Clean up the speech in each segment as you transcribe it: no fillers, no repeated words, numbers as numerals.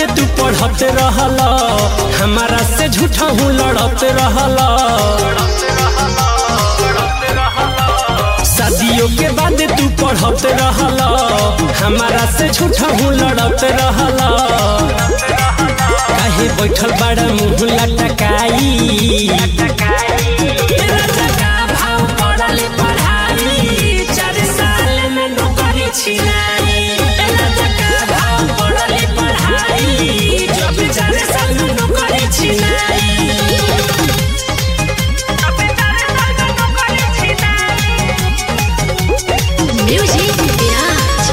तू पढ़त रहल, हमारा से झूठा हूँ लड़त रहल। शादियों के बाद तू पढ़त रहल, हमारा से झूठा हूँ लड़त रहल। काहे बैठल बड़ा मुँह लटकाई, भाव पढ़ल पढ़ाई 4 साल में नौकरी छिनाई। भाव पढ़ल पढ़ाई जब 4 साल में नौकरी छिनाई। Music Mirage.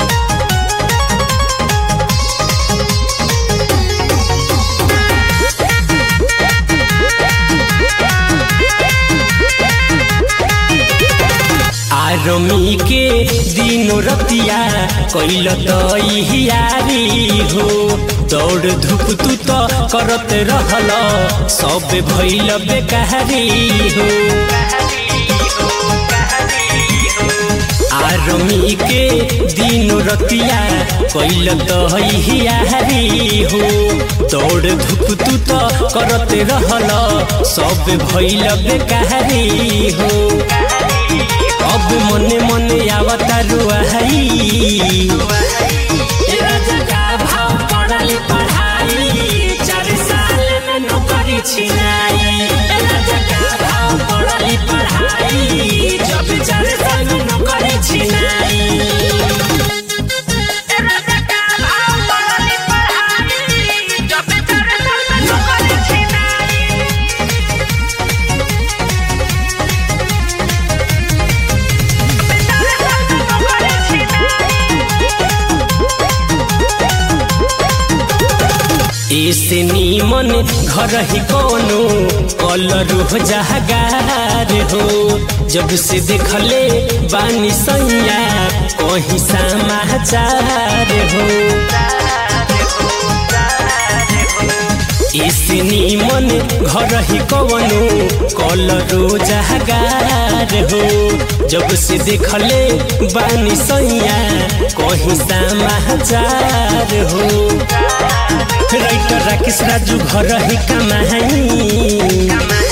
आरमी के दिनो रतिया कैल तैयारी हो, दौड़ धूप तू तो करत रहल, सब भइल बेकारी हो। आरमी के दिनो रतिया कैल तैयारी हो, दौड़ धूप तू तो करत रहल, सब भइल बेकारी हो। अब मने मने आवता रुआई, भाव पढ़ल पढ़ाई 4 साल में नौकरी छिनाई। भाव पढ़ल पढ़ाई जब 4 साल में नौकरी छिनाई। ऐसे नीमन घर ही कोनो कलर जहगार हो, जब से देखले बानी सैया कहीं समाचार हो। ऐसे नीमन घर ही कोनो कलर जहगार हो, जब से देखले बानी सैया कहीं समाचार हो। राइटर राकेश राजू घर ही कमाई।